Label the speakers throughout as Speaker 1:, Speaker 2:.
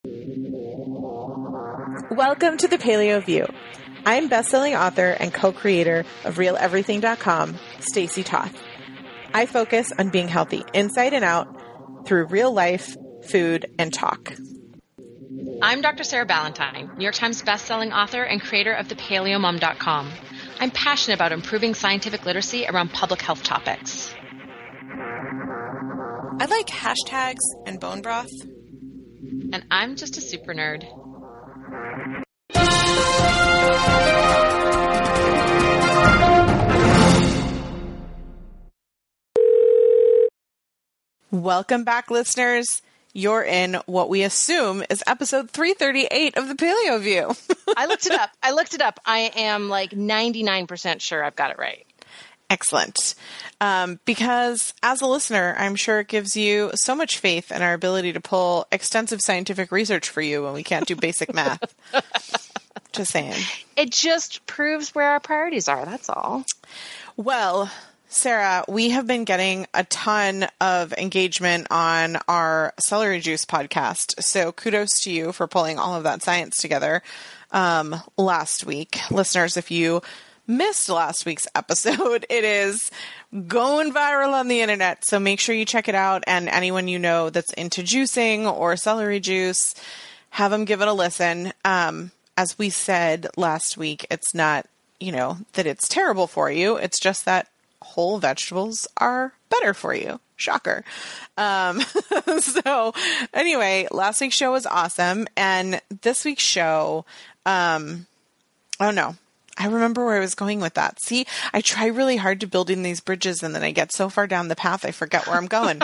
Speaker 1: Welcome to the Paleo View. I'm best-selling author and co-creator of RealEverything.com, Stacey Toth. I focus on being healthy inside and out through real life, food, and talk.
Speaker 2: I'm Dr. Sarah Ballantyne, New York Times best-selling author and creator of thepaleomom.com. I'm passionate about improving scientific literacy around public health topics.
Speaker 3: I like hashtags and bone broth.
Speaker 2: And I'm just a super nerd.
Speaker 1: Welcome back, listeners. You're in what we assume is episode 338 of the Paleo View.
Speaker 2: I looked it up. I am like 99% sure I've got it right.
Speaker 1: Excellent. Because as a listener, I'm sure it gives you so much faith in our ability to pull extensive scientific research for you when we can't do basic math. Just saying.
Speaker 2: It just proves where our priorities are. That's all.
Speaker 1: Well, Sarah, we have been getting a ton of engagement on our celery juice podcast. So kudos to you for pulling all of that science together last week. Listeners, if you missed last week's episode, it is going viral on the internet. So make sure you check it out. And anyone you know that's into juicing or celery juice, have them give it a listen. As we said last week, it's not, that it's terrible for you. It's just that whole vegetables are better for you. Shocker. So anyway, last week's show was awesome. And this week's show, oh no, I remember where I was going with that. See, I try really hard to building these bridges and then I get so far down the path, I forget where I'm going.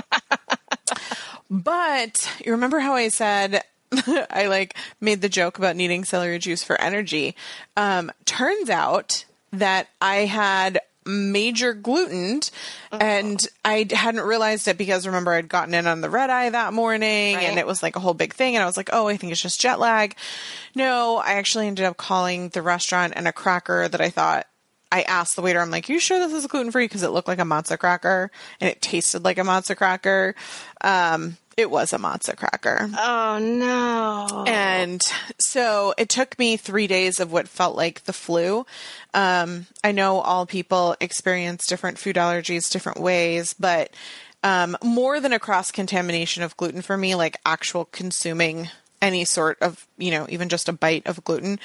Speaker 1: But you remember how I said I made the joke about needing celery juice for energy. Turns out that I had major gluten and I hadn't realized it because remember I'd gotten in on the red eye that morning and it was like a whole big thing. And I was like, oh, I think it's just jet lag. No, I actually ended up calling the restaurant and a cracker that I asked the waiter, I'm like, you sure this is gluten-free? Because it looked like a matzo cracker and it tasted like a matzo cracker. It was a matzo cracker.
Speaker 2: Oh, no.
Speaker 1: And so it took me 3 days of what felt like the flu. I know all people experience different food allergies different ways, but more than a cross-contamination of gluten for me, like actual consuming any sort of, even just a bite of gluten,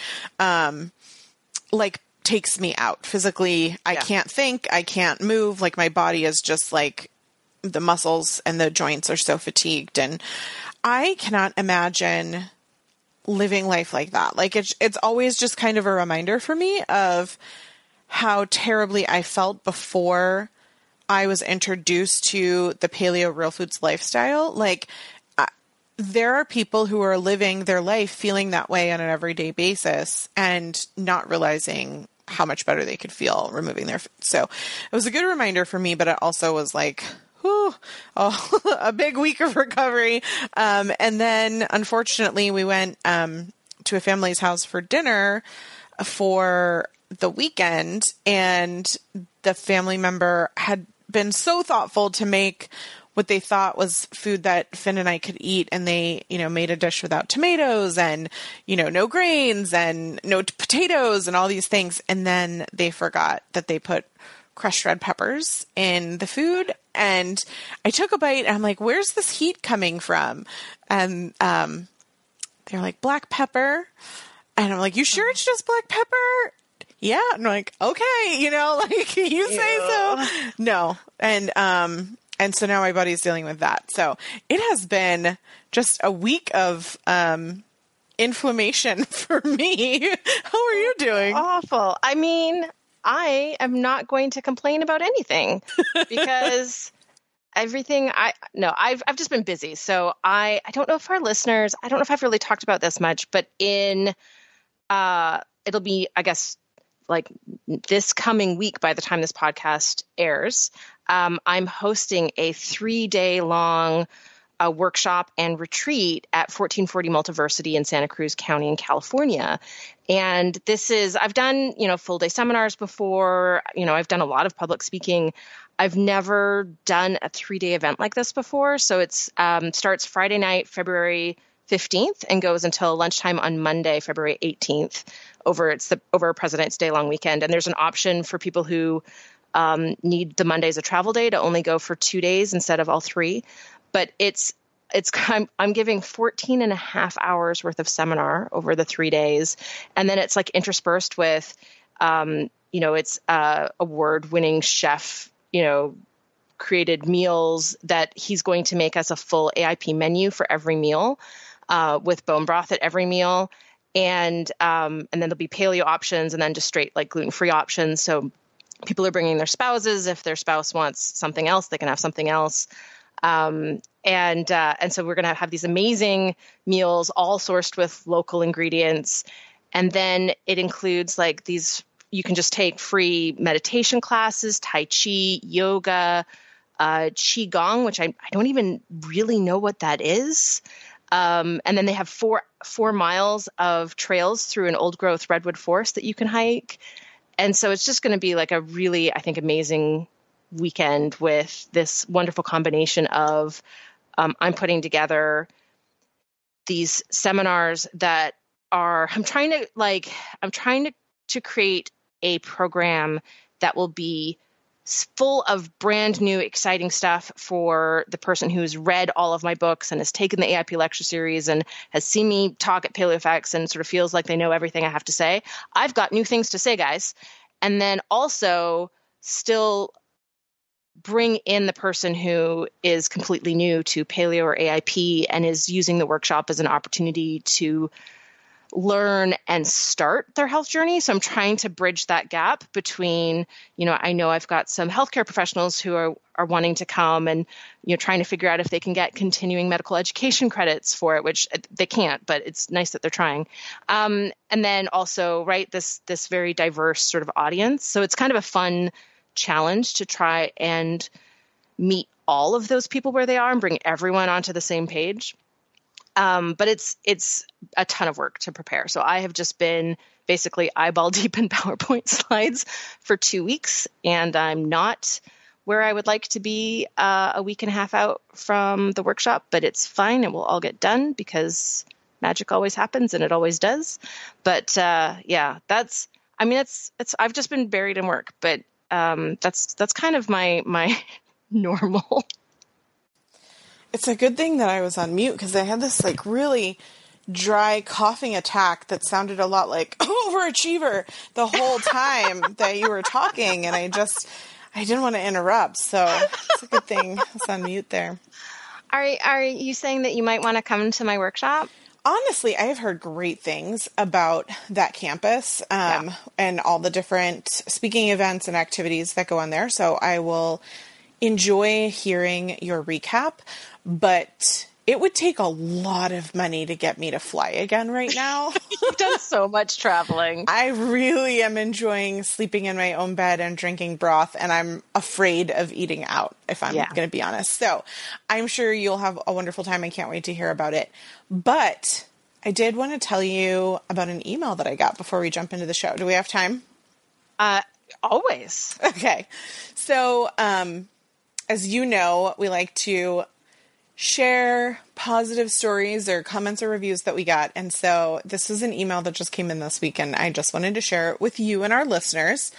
Speaker 1: takes me out physically. I can't think, I can't move. Like my body is just like the muscles and the joints are so fatigued. And I cannot imagine living life like that. Like it's always just kind of a reminder for me of how terribly I felt before I was introduced to the paleo real foods lifestyle. There are people who are living their life feeling that way on an everyday basis and not realizing how much better they could feel removing their food. So it was a good reminder for me, but it also was like, a big week of recovery. And then unfortunately we went to a family's house for dinner for the weekend, and the family member had been so thoughtful to make what they thought was food that Finn and I could eat. And they, made a dish without tomatoes and, no grains and no potatoes and all these things. And then they forgot that they put crushed red peppers in the food. And I took a bite and I'm like, where's this heat coming from? And they're like, black pepper. And I'm like, you sure it's just black pepper? Yeah. And I'm like, okay, you say so. No. And so now my body's dealing with that. So it has been just a week of inflammation for me. How are you doing?
Speaker 2: Awful. I mean, I am not going to complain about anything because everything I've just been busy. So I don't know if our listeners, I don't know if I've really talked about this much, but it'll be, I guess, like this coming week by the time this podcast airs, I'm hosting a 3-day long workshop and retreat at 1440 Multiversity in Santa Cruz County in California. And I've done, full day seminars before, I've done a lot of public speaking. I've never done a 3-day event like this before. So it's starts Friday night, February 15th and goes until lunchtime on Monday, February 18th over President's Day long weekend. And there's an option for people who need the Monday as a travel day to only go for 2 days instead of all 3. But I'm giving 14 and a half hours worth of seminar over the 3 days. And then it's like interspersed with, it's award-winning chef, created meals that he's going to make us a full AIP menu for every meal, with bone broth at every meal. And then there'll be paleo options and then just straight like gluten-free options. So people are bringing their spouses. If their spouse wants something else, they can have something else. And so we're going to have these amazing meals, all sourced with local ingredients. And then it includes like these, you can just take free meditation classes, Tai Chi, yoga, Qigong, which I don't even really know what that is. And then they have 4 miles of trails through an old growth redwood forest that you can hike. And so it's just going to be like a really, I think, amazing weekend with this wonderful combination of, I'm putting together these seminars that are, I'm trying to create a program that will be full of brand new, exciting stuff for the person who's read all of my books and has taken the AIP lecture series and has seen me talk at PaleoFX and sort of feels like they know everything I have to say. I've got new things to say, guys. And then also still bring in the person who is completely new to paleo or AIP and is using the workshop as an opportunity to learn and start their health journey. So I'm trying to bridge that gap between, I know I've got some healthcare professionals who are wanting to come and, trying to figure out if they can get continuing medical education credits for it, which they can't, but it's nice that they're trying. And then also, right, this very diverse sort of audience. So it's kind of a fun challenge to try and meet all of those people where they are and bring everyone onto the same page. But it's a ton of work to prepare. So I have just been basically eyeball deep in PowerPoint slides for 2 weeks, and I'm not where I would like to be a week and a half out from the workshop, but it's fine. It will all get done because magic always happens, and it always does. But it's I've just been buried in work, but that's kind of my normal.
Speaker 1: It's a good thing that I was on mute because I had this like really dry coughing attack that sounded a lot like overachiever the whole time that you were talking. And I didn't want to interrupt. So it's a good thing I was on mute there.
Speaker 2: Are you saying that you might want to come to my workshop?
Speaker 1: Honestly, I have heard great things about that campus and all the different speaking events and activities that go on there. So I will enjoy hearing your recap, but it would take a lot of money to get me to fly again right now.
Speaker 2: You've done so much traveling.
Speaker 1: I really am enjoying sleeping in my own bed and drinking broth, and I'm afraid of eating out, if I'm going to be honest. So I'm sure you'll have a wonderful time. I can't wait to hear about it. But I did want to tell you about an email that I got before we jump into the show. Do we have time?
Speaker 2: Always.
Speaker 1: Okay. So, as you know, we like to share positive stories or comments or reviews that we got. And so this is an email that just came in this week, and I just wanted to share it with you and our listeners.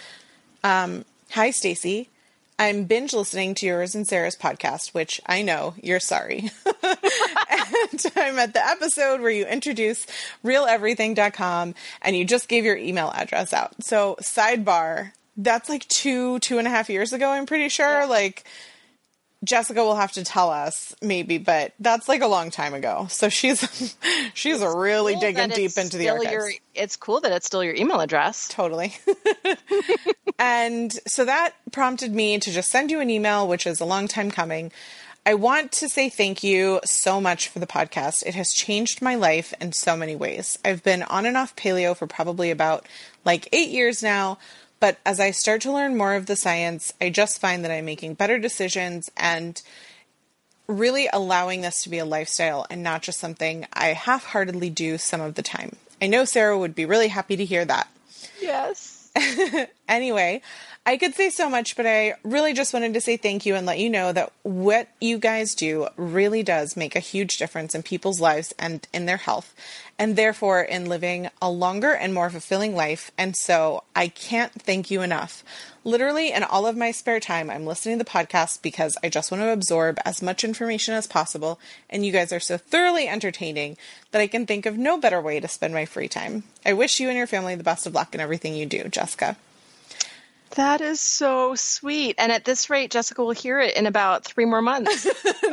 Speaker 1: Hi, Stacy. I'm binge listening to yours and Sarah's podcast, which I know you're sorry. And I'm at the episode where you introduce realeverything.com and you just gave your email address out. So sidebar, that's like 2.5 years ago, I'm pretty sure. Yeah. Like, Jessica will have to tell us maybe, but that's like a long time ago. So she's really cool digging deep into the archives.
Speaker 2: It's cool that it's still your email address.
Speaker 1: Totally. And so that prompted me to just send you an email, which is a long time coming. I want to say thank you so much for the podcast. It has changed my life in so many ways. I've been on and off paleo for probably about like 8 years now. But as I start to learn more of the science, I just find that I'm making better decisions and really allowing this to be a lifestyle and not just something I half-heartedly do some of the time. I know Sarah would be really happy to hear that.
Speaker 2: Yes.
Speaker 1: Anyway, I could say so much, but I really just wanted to say thank you and let you know that what you guys do really does make a huge difference in people's lives and in their health, and therefore in living a longer and more fulfilling life. And so I can't thank you enough. Literally, in all of my spare time, I'm listening to the podcast because I just want to absorb as much information as possible, and you guys are so thoroughly entertaining that I can think of no better way to spend my free time. I wish you and your family the best of luck in everything you do, Jessica.
Speaker 2: That is so sweet. And at this rate, Jessica will hear it in about 3 more months.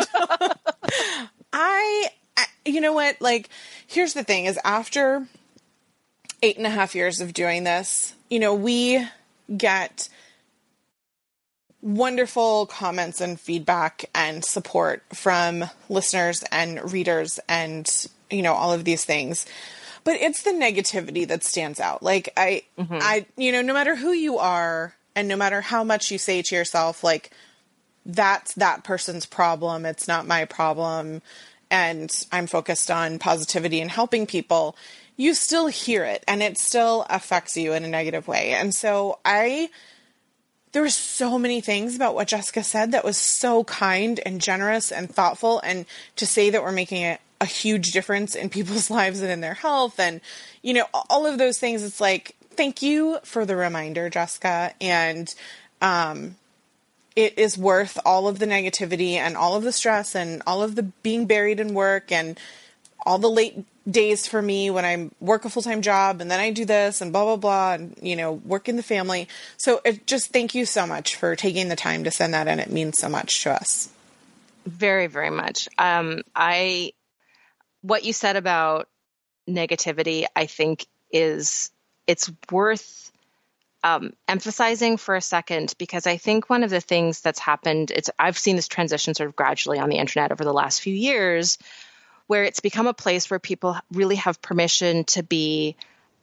Speaker 1: You know what? Like, here's the thing is after 8.5 years of doing this, we get wonderful comments and feedback and support from listeners and readers and, all of these things. But it's the negativity that stands out. Like no matter who you are and no matter how much you say to yourself, like, that's that person's problem. It's not my problem. And I'm focused on positivity and helping people. You still hear it and it still affects you in a negative way. And so there were so many things about what Jessica said that was so kind and generous and thoughtful. And to say that we're making a huge difference in people's lives and in their health and, all of those things, it's like, thank you for the reminder, Jessica. And it is worth all of the negativity and all of the stress and all of the being buried in work and all the late days for me when I work a full-time job and then I do this and blah, blah, blah, and, work in the family. So just thank you so much for taking the time to send that in. It means so much to us.
Speaker 2: Very, very much. What you said about negativity, I think it's worth emphasizing for a second, because I think one of the things that's happened, I've seen this transition sort of gradually on the internet over the last few years, where it's become a place where people really have permission to be,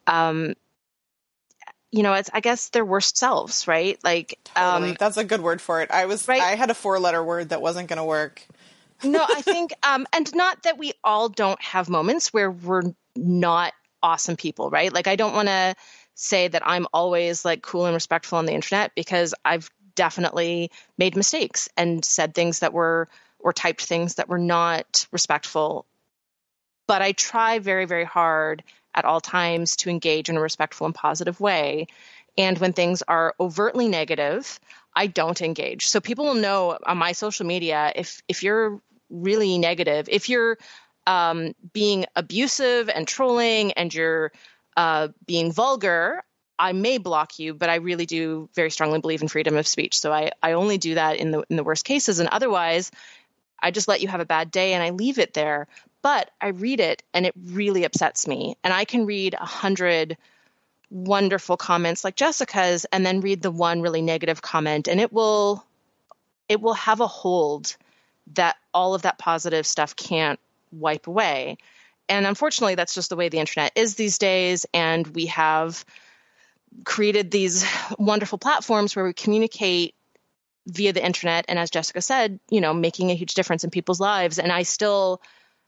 Speaker 2: it's, I guess, their worst selves, right? Like,
Speaker 1: totally. That's a good word for it. I had a 4-letter word that wasn't going to work.
Speaker 2: No, I think, and not that we all don't have moments where we're not awesome people, right? Like, I don't want to say that I'm always like cool and respectful on the internet, because I've definitely made mistakes and said things that were, or typed things that were not respectful. But I try very, very hard at all times to engage in a respectful and positive way. And when things are overtly negative, I don't engage. So people will know on my social media, if you're really negative, if you're being abusive and trolling and you're being vulgar, I may block you, but I really do very strongly believe in freedom of speech. So I only do that in the worst cases. And otherwise, I just let you have a bad day and I leave it there. But I read it and it really upsets me. And I can read 100 wonderful comments like Jessica's and then read the one really negative comment, and it will have a hold that all of that positive stuff can't wipe away. And unfortunately, that's just the way the internet is these days. And we have created these wonderful platforms where we communicate via the internet. And as Jessica said, making a huge difference in people's lives. And I still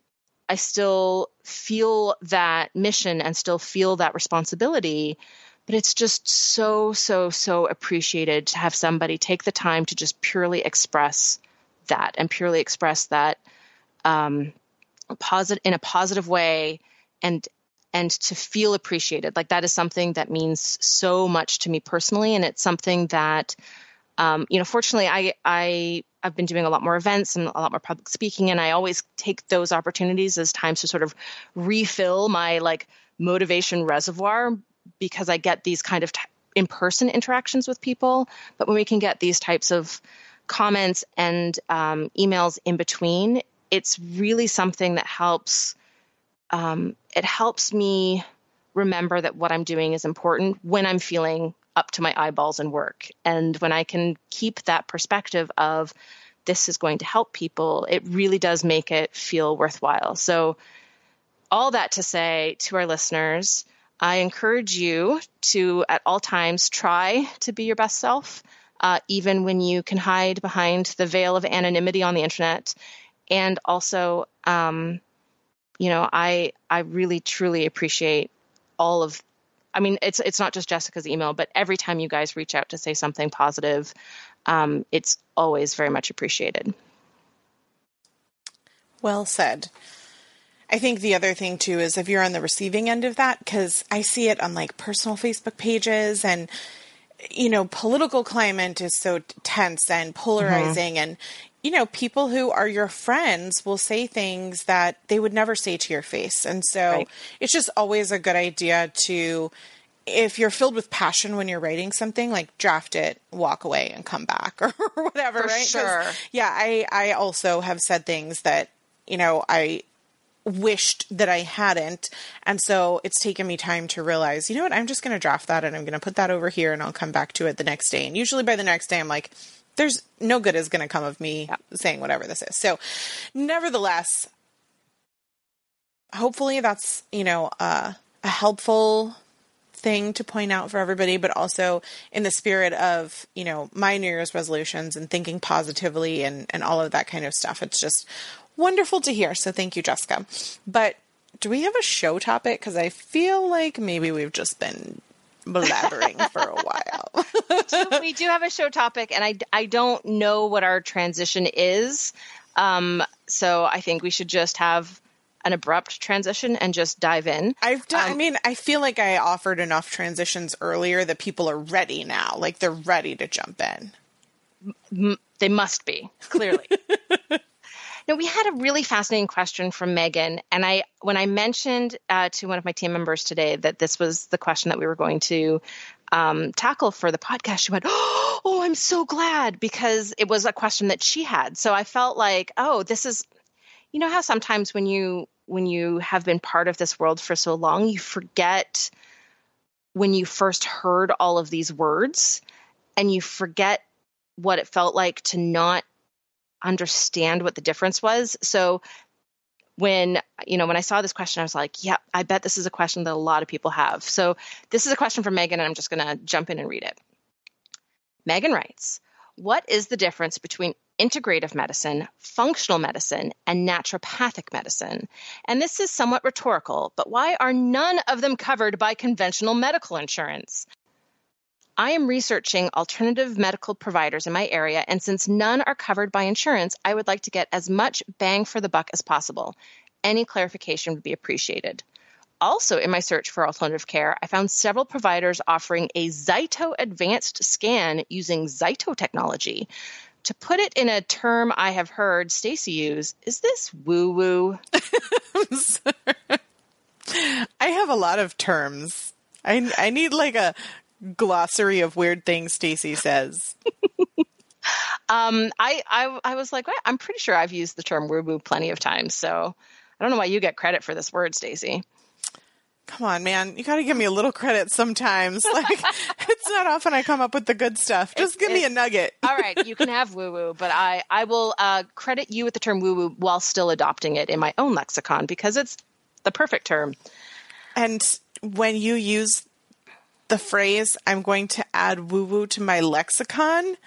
Speaker 2: feel that mission and still feel that responsibility, but it's just so, so, so appreciated to have somebody take the time to just purely express that and purely express that in a positive way and to feel appreciated. Like, that is something that means so much to me personally. And it's something that, fortunately I've been doing a lot more events and a lot more public speaking, and I always take those opportunities as times to sort of refill my motivation reservoir, because I get these kind of in-person interactions with people. But when we can get these types of comments and emails in between, it's really something that helps. It helps me remember that what I'm doing is important when I'm feeling up to my eyeballs in work. And when I can keep that perspective of this is going to help people, it really does make it feel worthwhile. So all that to say to our listeners, I encourage you to at all times try to be your best self, even when you can hide behind the veil of anonymity on the internet. And also, I really, truly appreciate all of I mean, it's not just Jessica's email, but every time you guys reach out to say something positive, it's always very much appreciated.
Speaker 1: Well said. I think the other thing too is if you're on the receiving end of that, because I see it on like personal Facebook pages and, you know, political climate is so tense and polarizing and, you know, people who are your friends will say things that they would never say to your face. And so it's just always a good idea to, if you're filled with passion when you're writing something, like draft it, walk away and come back or whatever,
Speaker 2: For
Speaker 1: right?
Speaker 2: sure.
Speaker 1: Yeah, I also have said things that, you know, I wished that I hadn't. And so it's taken me time to realize, you know what, I'm just going to draft that and I'm going to put that over here and I'll come back to it the next day. And usually by the next day, I'm like, there's no good is going to come of me saying whatever this is. So nevertheless, hopefully that's, you know, a helpful thing to point out for everybody, but also in the spirit of, you know, my New Year's resolutions and thinking positively and all of that kind of stuff. It's just wonderful to hear. So thank you, Jessica. But do we have a show topic? Because I feel like maybe we've just been blabbering for a while.
Speaker 2: We do have a show topic, and I don't know what our transition is. So I think we should just have an abrupt transition and just dive in.
Speaker 1: I mean, I feel like I offered enough transitions earlier that people are ready now. Like they're ready to jump in.
Speaker 2: They must be, clearly. No, we had a really fascinating question from Megan. And when I mentioned to one of my team members today that this was the question that we were going to tackle for the podcast, she went, oh, I'm so glad, because it was a question that she had. So I felt like, oh, this is, you know how sometimes when you have been part of this world for so long, you forget when you first heard all of these words and you forget what it felt like to not understand what the difference was. So when I saw this question, I was like, yeah, I bet this is a question that a lot of people have. So this is a question from Megan, and I'm just going to jump in and read it. Megan writes, what is the difference between integrative medicine, functional medicine, and naturopathic medicine? And this is somewhat rhetorical, but why are none of them covered by conventional medical insurance? I am researching alternative medical providers in my area, and since none are covered by insurance, I would like to get as much bang for the buck as possible. Any clarification would be appreciated. Also, in my search for alternative care, I found several providers offering a Zyto advanced scan using Zyto technology. To put it in a term I have heard Stacey use, is this woo-woo?
Speaker 1: I have a lot of terms. I need like a glossary of weird things Stacey says.
Speaker 2: I was like, well, I'm pretty sure I've used the term woo-woo plenty of times, so I don't know why you get credit for this word, Stacey.
Speaker 1: Come on, man. You got to give me a little credit sometimes. Like, it's not often I come up with the good stuff. Just give me a nugget.
Speaker 2: All right, you can have woo-woo, but I will credit you with the term woo-woo while still adopting it in my own lexicon because it's the perfect term.
Speaker 1: And when you use the phrase, I'm going to add woo-woo to my lexicon,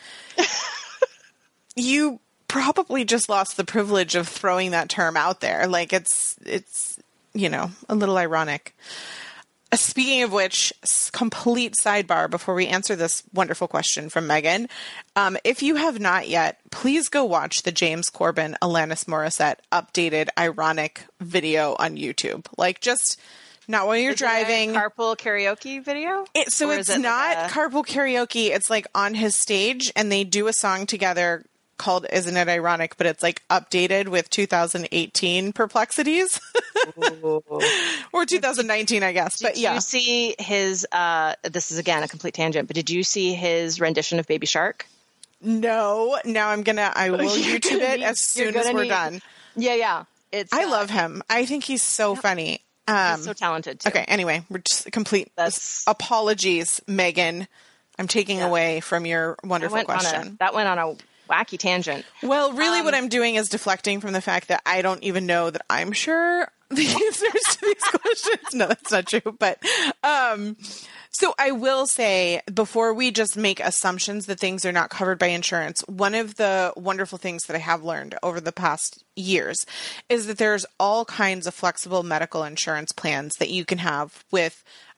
Speaker 1: you probably just lost the privilege of throwing that term out there. Like, it's you know, a little ironic. Speaking of which, complete sidebar before we answer this wonderful question from Megan. If you have not yet, please go watch the James Corbin, Alanis Morissette updated ironic video on YouTube. Like, just not while you're driving.
Speaker 2: Carpool karaoke video?
Speaker 1: It's not carpool karaoke. It's like on his stage and they do a song together called Isn't It Ironic? But it's like updated with 2018 perplexities. Or 2019, I guess. But yeah.
Speaker 2: Did you see his, this is again a complete tangent, but did you see his rendition of Baby Shark?
Speaker 1: No. Now I will YouTube it as soon as we're done.
Speaker 2: Yeah.
Speaker 1: I love him. I think he's so funny.
Speaker 2: He's so talented too.
Speaker 1: Okay, anyway, we're just complete apologies, Megan. I'm taking away from your wonderful question.
Speaker 2: That went on a wacky tangent.
Speaker 1: Well, really what I'm doing is deflecting from the fact that I don't even know that I'm sure the answers to these questions. No, that's not true. But so I will say, before we just make assumptions that things are not covered by insurance, one of the wonderful things that I have learned over the past years is that there's all kinds of flexible medical insurance plans that you can have with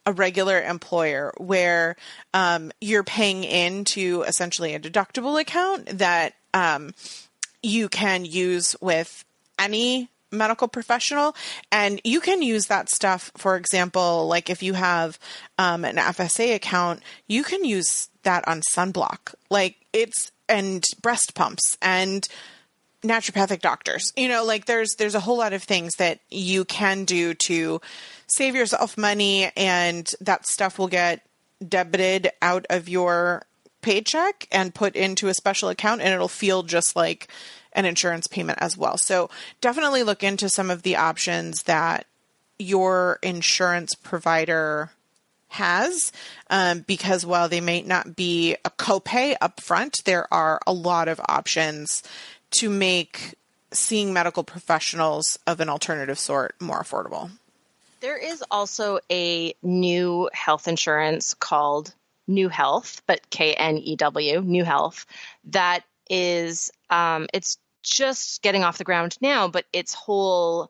Speaker 1: a regular employer where you're paying into essentially a deductible account that you can use with any medical professional, and you can use that stuff. For example, like if you have an FSA account, you can use that on sunblock, and breast pumps and naturopathic doctors. Like there's a whole lot of things that you can do to save yourself money, and that stuff will get debited out of your paycheck and put into a special account, and it'll feel just like an insurance payment as well. So definitely look into some of the options that your insurance provider has, because while they may not be a copay upfront, there are a lot of options to make seeing medical professionals of an alternative sort more affordable.
Speaker 2: There is also a new health insurance called New Health, but KNEW, New Health, that is, it's just getting off the ground now, but its whole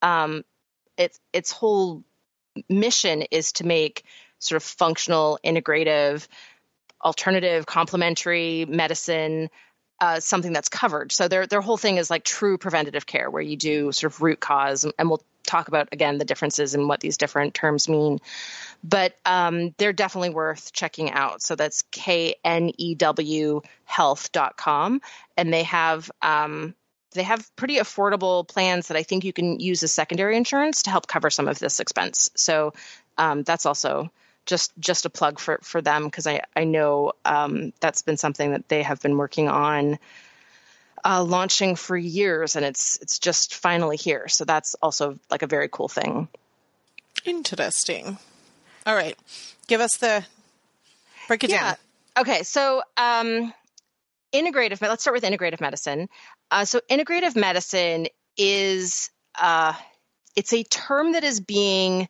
Speaker 2: mission is to make sort of functional, integrative, alternative, complementary medicine something that's covered. So their whole thing is like true preventative care, where you do sort of root cause, and we'll talk about, again, the differences in what these different terms mean. But they're definitely worth checking out. So that's knewhealth.com. And they have pretty affordable plans that I think you can use as secondary insurance to help cover some of this expense. So that's also just a plug for them, because I know that's been something that they have been working on launching for years, and it's just finally here. So that's also like a very cool thing.
Speaker 1: Interesting. All right. Break it down.
Speaker 2: Okay. So let's start with integrative medicine. So integrative medicine is, it's a term that is being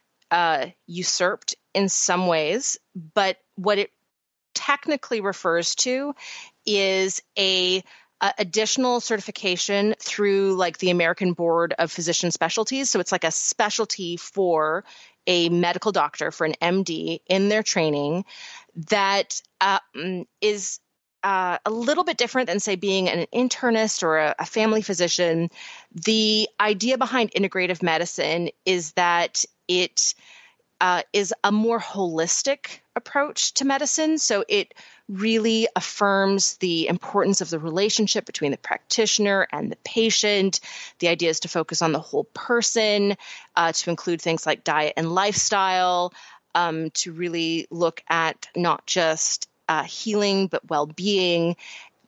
Speaker 2: usurped in some ways, but what it technically refers to is a additional certification through like the American Board of Physician Specialties. So it's like a specialty for a medical doctor, for an MD in their training, that is a little bit different than, say, being an internist or a family physician. The idea behind integrative medicine is that it is a more holistic approach to medicine. So it really affirms the importance of the relationship between the practitioner and the patient. The idea is to focus on the whole person, to include things like diet and lifestyle, to really look at not just healing, but well-being,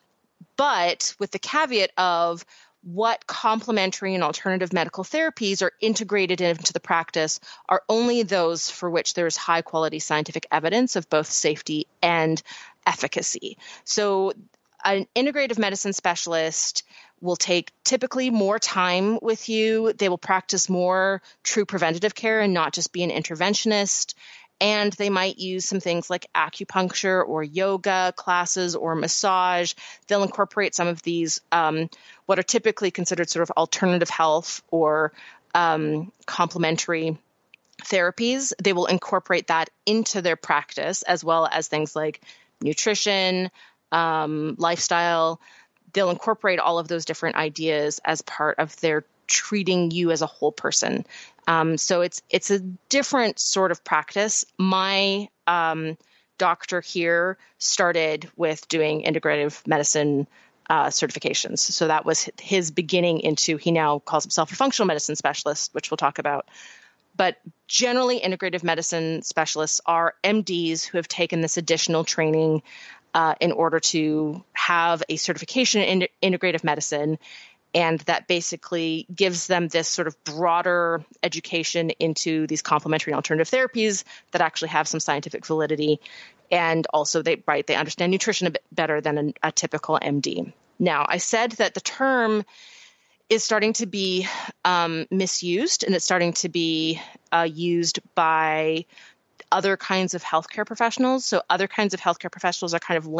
Speaker 2: but with the caveat of what complementary and alternative medical therapies are integrated into the practice are only those for which there's high quality scientific evidence of both safety and efficacy. So an integrative medicine specialist will take typically more time with you. They will practice more true preventative care and not just be an interventionist. And they might use some things like acupuncture or yoga classes or massage. They'll incorporate some of these, what are typically considered sort of alternative health or complementary therapies. They will incorporate that into their practice, as well as things like nutrition, lifestyle. They'll incorporate all of those different ideas as part of their treating you as a whole person. So it's a different sort of practice. My doctor here started with doing integrative medicine certifications. So that was his beginning into, he now calls himself a functional medicine specialist, which we'll talk about. But generally, integrative medicine specialists are MDs who have taken this additional training in order to have a certification in integrative medicine. And that basically gives them this sort of broader education into these complementary and alternative therapies that actually have some scientific validity. And also they understand nutrition a bit better than a typical MD. Now, I said that the term is starting to be misused, and it's starting to be used by other kinds of healthcare professionals. So other kinds of healthcare professionals are kind of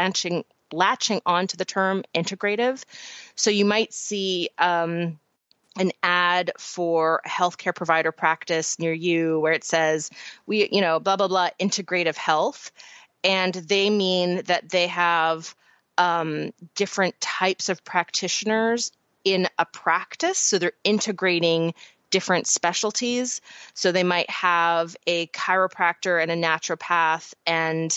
Speaker 2: latching onto the term integrative. So you might see an ad for a healthcare provider practice near you where it says, we, blah, blah, blah, integrative health. And they mean that they have different types of practitioners in a practice. So they're integrating different specialties. So they might have a chiropractor and a naturopath and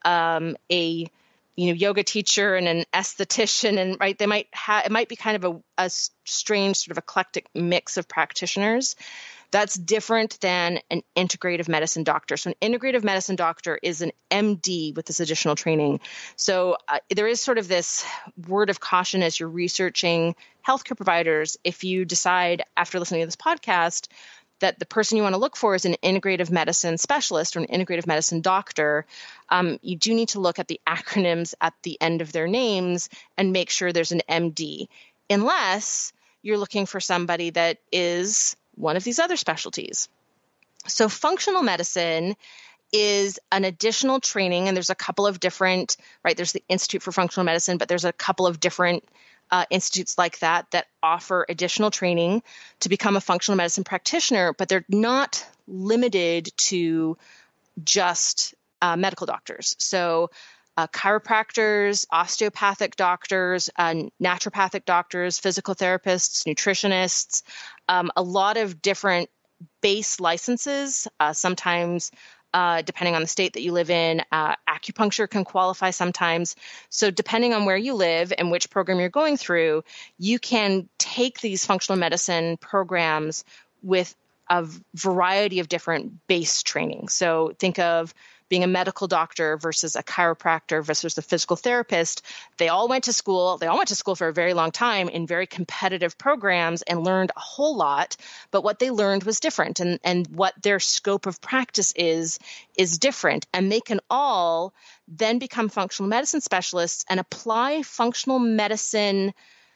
Speaker 2: a yoga teacher and an esthetician, and right, they might have, it might be kind of a strange sort of eclectic mix of practitioners. That's different than an integrative medicine doctor. So an integrative medicine doctor is an MD with this additional training. So there is sort of this word of caution as you're researching healthcare providers. If you decide after listening to this podcast that the person you want to look for is an integrative medicine specialist or an integrative medicine doctor, you do need to look at the acronyms at the end of their names and make sure there's an MD, unless you're looking for somebody that is one of these other specialties. So functional medicine is an additional training, and there's a couple of different, right, there's the Institute for Functional Medicine, but there's a couple of different institutes like that offer additional training to become a functional medicine practitioner, but they're not limited to just medical doctors. So chiropractors, osteopathic doctors, naturopathic doctors, physical therapists, nutritionists, a lot of different base licenses. Sometimes, depending on the state that you live in, acupuncture can qualify sometimes. So depending on where you live and which program you're going through, you can take these functional medicine programs with a variety of different base training. So think of being a medical doctor versus a chiropractor versus a physical therapist. They all went to school. They all went to school for a very long time in very competitive programs and learned a whole lot. But what they learned was different, and what their scope of practice is different. And they can all then become functional medicine specialists and apply functional medicine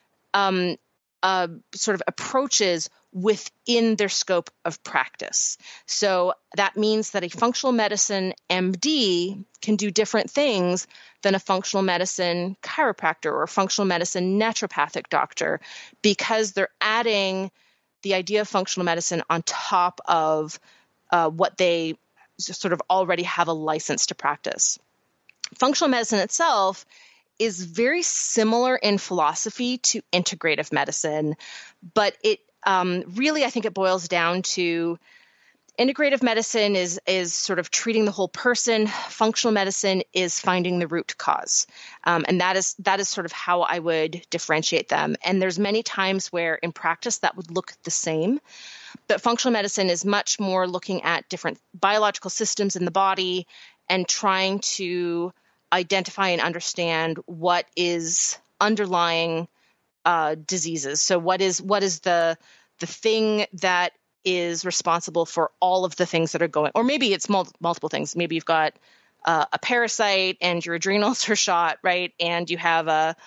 Speaker 2: sort of approaches within their scope of practice. So that means that a functional medicine MD can do different things than a functional medicine chiropractor or a functional medicine naturopathic doctor, because they're adding the idea of functional medicine on top of what they sort of already have a license to practice. Functional medicine itself is very similar in philosophy to integrative medicine, but it really, I think it boils down to integrative medicine is sort of treating the whole person. Functional medicine is finding the root cause. And that is sort of how I would differentiate them. And there's many times where in practice that would look the same. But functional medicine is much more looking at different biological systems in the body and trying to identify and understand what is underlying diseases. So what is the thing that is responsible for all of the things that are going, or maybe it's multiple things. Maybe you've got a parasite and your adrenals are shot, right? And you have a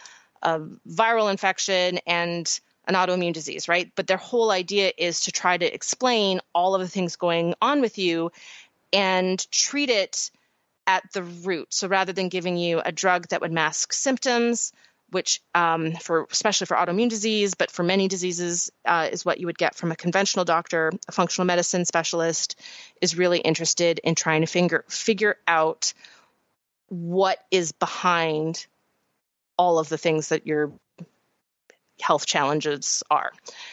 Speaker 2: viral infection and an autoimmune disease, right? But their whole idea is to try to explain all of the things going on with you and treat it at the root. So rather than giving you a drug that would mask symptoms, which especially for autoimmune disease, but for many diseases is what you would get from a conventional doctor, a functional medicine specialist is really interested in trying to figure out what is behind all of the things that your health challenges are.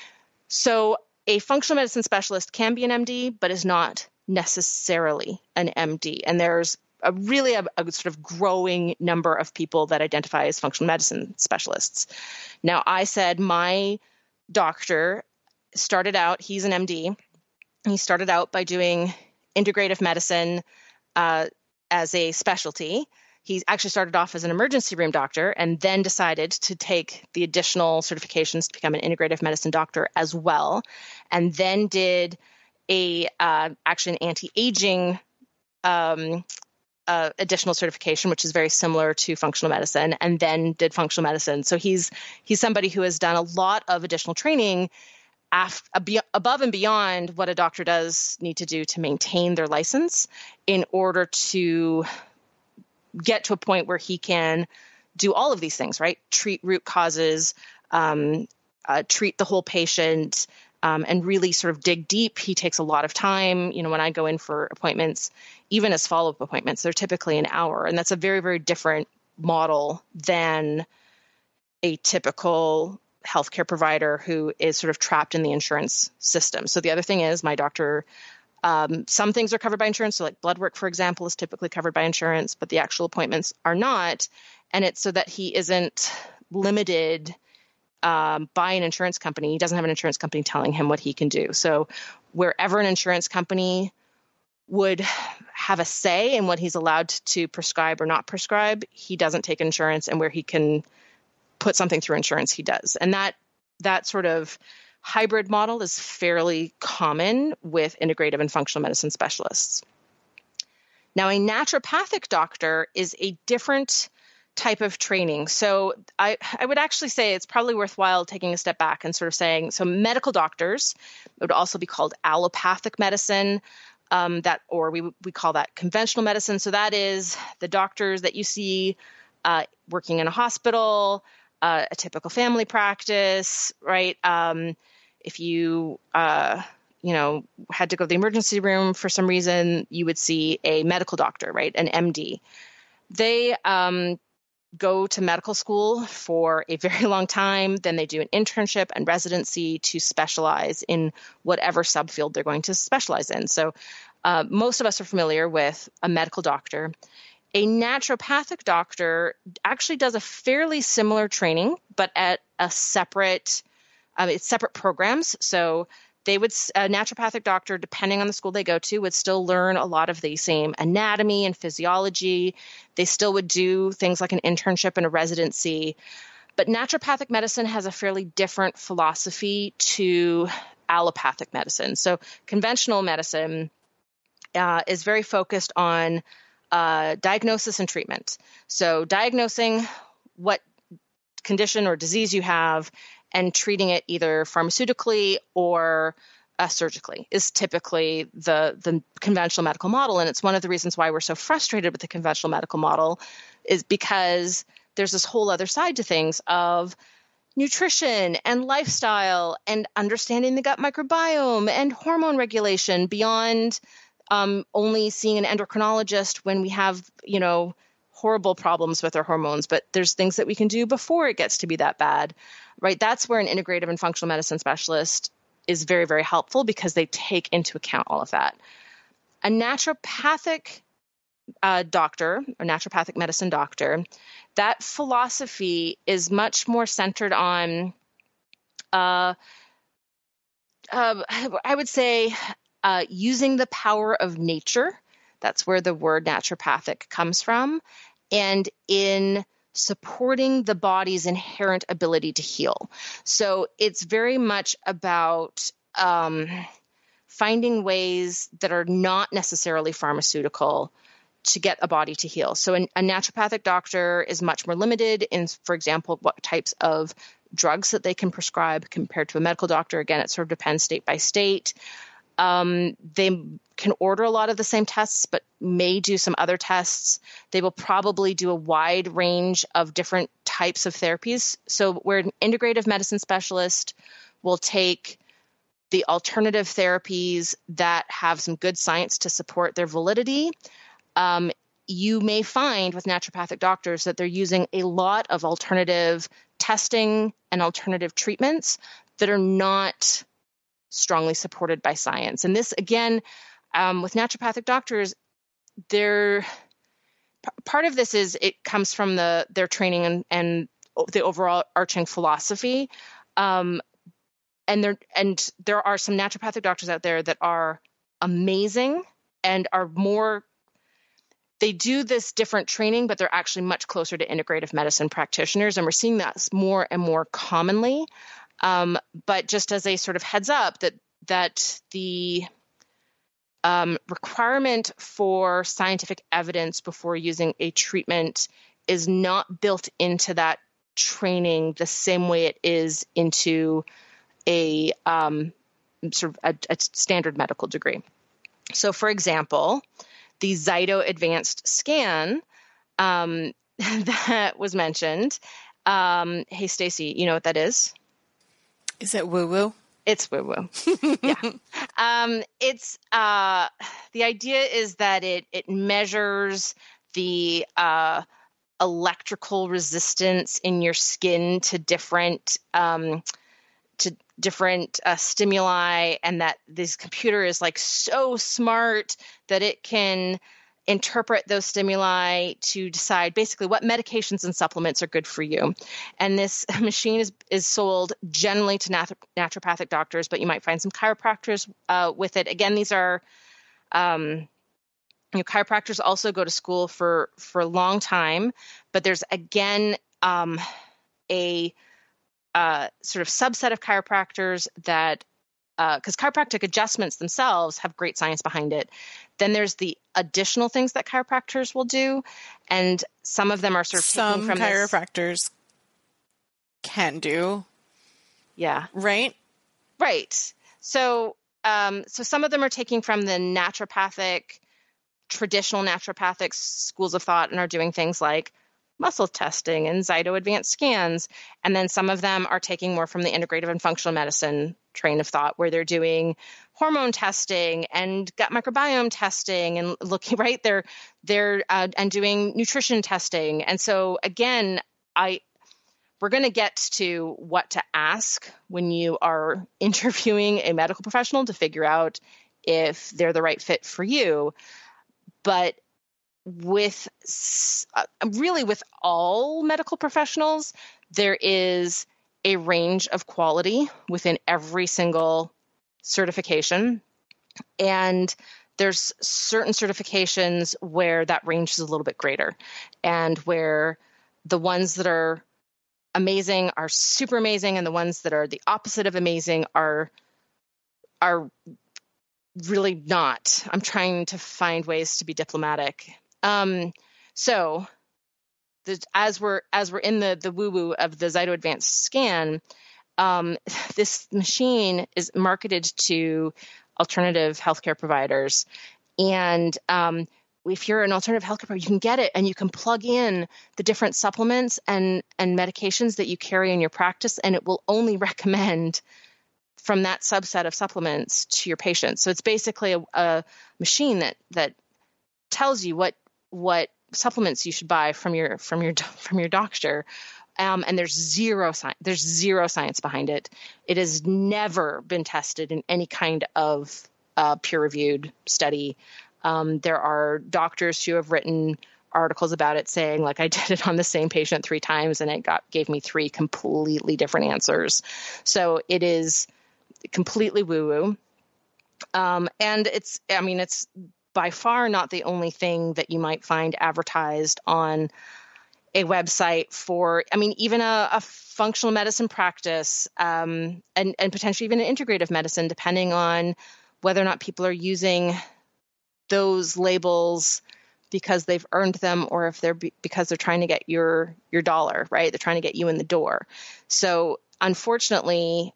Speaker 2: So a functional medicine specialist can be an MD, but is not necessarily an MD. And there's a sort of growing number of people that identify as functional medicine specialists. Now, I said my doctor started out, he's an MD, he started out by doing integrative medicine as a specialty. He actually started off as an emergency room doctor and then decided to take the additional certifications to become an integrative medicine doctor as well, and then did actually an anti-aging additional certification, which is very similar to functional medicine, and then did functional medicine. So he's somebody who has done a lot of additional training above and beyond what a doctor does need to do to maintain their license in order to get to a point where he can do all of these things, right? Treat root causes, treat the whole patient and really sort of dig deep. He takes a lot of time. When I go in for appointments, even as follow-up appointments, they're typically an hour. And that's a very, very different model than a typical healthcare provider who is sort of trapped in the insurance system. So the other thing is my doctor, some things are covered by insurance. So like blood work, for example, is typically covered by insurance, but the actual appointments are not. And it's so that he isn't limited by an insurance company. He doesn't have an insurance company telling him what he can do. So wherever an insurance company would have a say in what he's allowed to prescribe or not prescribe, he doesn't take insurance, and where he can put something through insurance, he does. And that sort of hybrid model is fairly common with integrative and functional medicine specialists. Now, a naturopathic doctor is a different type of training. So I would actually say it's probably worthwhile taking a step back and sort of saying, so medical doctors would also be called allopathic medicine, or we call that conventional medicine. So that is the doctors that you see working in a hospital, a typical family practice, right? If you, had to go to the emergency room for some reason, you would see a medical doctor, right? An MD. They go to medical school for a very long time. Then they do an internship and residency to specialize in whatever subfield they're going to specialize in. So most of us are familiar with a medical doctor. A naturopathic doctor actually does a fairly similar training, but at a separate programs. So a naturopathic doctor, depending on the school they go to, would still learn a lot of the same anatomy and physiology. They still would do things like an internship and a residency. But naturopathic medicine has a fairly different philosophy to allopathic medicine. So conventional medicine is very focused on diagnosis and treatment. So diagnosing what condition or disease you have and treating it either pharmaceutically or surgically is typically the conventional medical model. And it's one of the reasons why we're so frustrated with the conventional medical model is because there's this whole other side to things of nutrition and lifestyle and understanding the gut microbiome and hormone regulation beyond only seeing an endocrinologist when we have, horrible problems with our hormones, but there's things that we can do before it gets to be that bad, right? That's where an integrative and functional medicine specialist is very, very helpful because they take into account all of that. A naturopathic doctor or naturopathic medicine doctor, that philosophy is much more centered on, I would say, using the power of nature. That's where the word naturopathic comes from, and in supporting the body's inherent ability to heal. So it's very much about finding ways that are not necessarily pharmaceutical to get a body to heal. So a naturopathic doctor is much more limited in, for example, what types of drugs that they can prescribe compared to a medical doctor. Again, it sort of depends state by state. They can order a lot of the same tests, but may do some other tests. They will probably do a wide range of different types of therapies. So where an integrative medicine specialist will take the alternative therapies that have some good science to support their validity, you may find with naturopathic doctors that they're using a lot of alternative testing and alternative treatments that are not strongly supported by science. And this, again, with naturopathic doctors, part of this is it comes from their training and the overall arching philosophy. And there are some naturopathic doctors out there that are amazing and are more. They do this different training, but they're actually much closer to integrative medicine practitioners, and we're seeing that more and more commonly. But just as a sort of heads up that the requirement for scientific evidence before using a treatment is not built into that training the same way it is into a sort of a standard medical degree. So, for example, the Zyto Advanced Scan that was mentioned. Hey, Stacy, you know what that is?
Speaker 1: Is it woo-woo?
Speaker 2: It's woo-woo. Yeah. It's the idea is that it measures the electrical resistance in your skin to different stimuli, and that this computer is like so smart that it can interpret those stimuli to decide basically what medications and supplements are good for you. And this machine is sold generally to naturopathic doctors, but you might find some chiropractors with it. Again, these are chiropractors also go to school for a long time, but there's again a sort of subset of chiropractors that because chiropractic adjustments themselves have great science behind it. Then there's the additional things that chiropractors will do, and some of them are sort of taking from
Speaker 1: chiropractors can do.
Speaker 2: Yeah.
Speaker 1: Right.
Speaker 2: So some of them are taking from the traditional naturopathic schools of thought and are doing things like muscle testing and Zyto advanced scans. And then some of them are taking more from the integrative and functional medicine train of thought, where they're doing hormone testing and gut microbiome testing and looking they're and doing nutrition testing. And so again, we're going to get to what to ask when you are interviewing a medical professional to figure out if they're the right fit for you. But with all medical professionals, there is a range of quality within every single certification. And there's certain certifications where that range is a little bit greater, and where the ones that are amazing are super amazing, and the ones that are the opposite of amazing are really not. I'm trying to find ways to be diplomatic. So as we're in the woo-woo of the Zyto Advanced Scan, this machine is marketed to alternative healthcare providers. And if you're an alternative healthcare provider, you can get it and you can plug in the different supplements and medications that you carry in your practice, and it will only recommend from that subset of supplements to your patients. So it's basically a machine that tells you what supplements you should buy from your doctor. And there's zero science behind it. It has never been tested in any kind of peer-reviewed study. There are doctors who have written articles about it saying, like, I did it on the same patient 3 times and it gave me 3 completely different answers. So it is completely woo-woo. And it's by far not the only thing that you might find advertised on a website for, even a functional medicine practice, and potentially even an integrative medicine, depending on whether or not people are using those labels because they've earned them, or if because they're trying to get your dollar, right? They're trying to get you in the door. So unfortunately,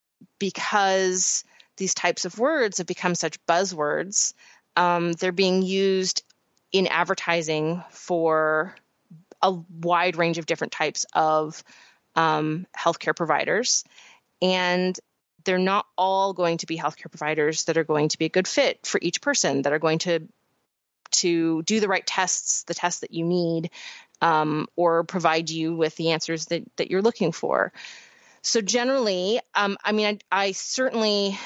Speaker 2: because these types of words have become such buzzwords, they're being used in advertising for a wide range of different types of healthcare providers. And they're not all going to be healthcare providers that are going to be a good fit for each person, that are going to do the right tests, the tests that you need, or provide you with the answers that you're looking for. So generally, I certainly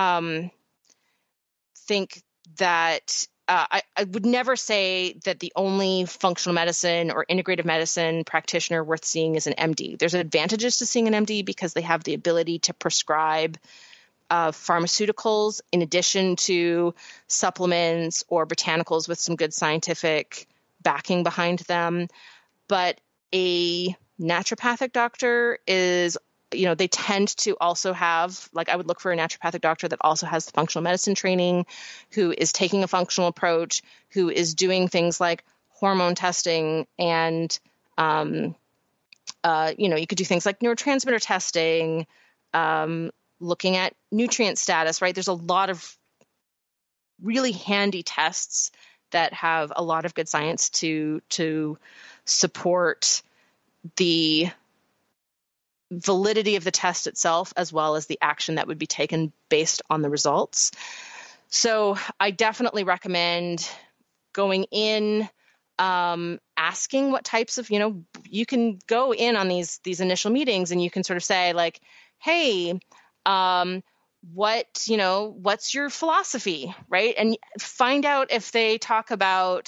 Speaker 2: think that I would never say that the only functional medicine or integrative medicine practitioner worth seeing is an MD. There's advantages to seeing an MD because they have the ability to prescribe pharmaceuticals in addition to supplements or botanicals with some good scientific backing behind them. But a naturopathic doctor is, they tend to also have, I would look for a naturopathic doctor that also has the functional medicine training, who is taking a functional approach, who is doing things like hormone testing and, you could do things like neurotransmitter testing, looking at nutrient status, right? There's a lot of really handy tests that have a lot of good science to support the validity of the test itself, as well as the action that would be taken based on the results. So I definitely recommend going in, asking what types of, you can go in on these initial meetings and you can sort of say like, hey, what's your philosophy, right? And find out if they talk about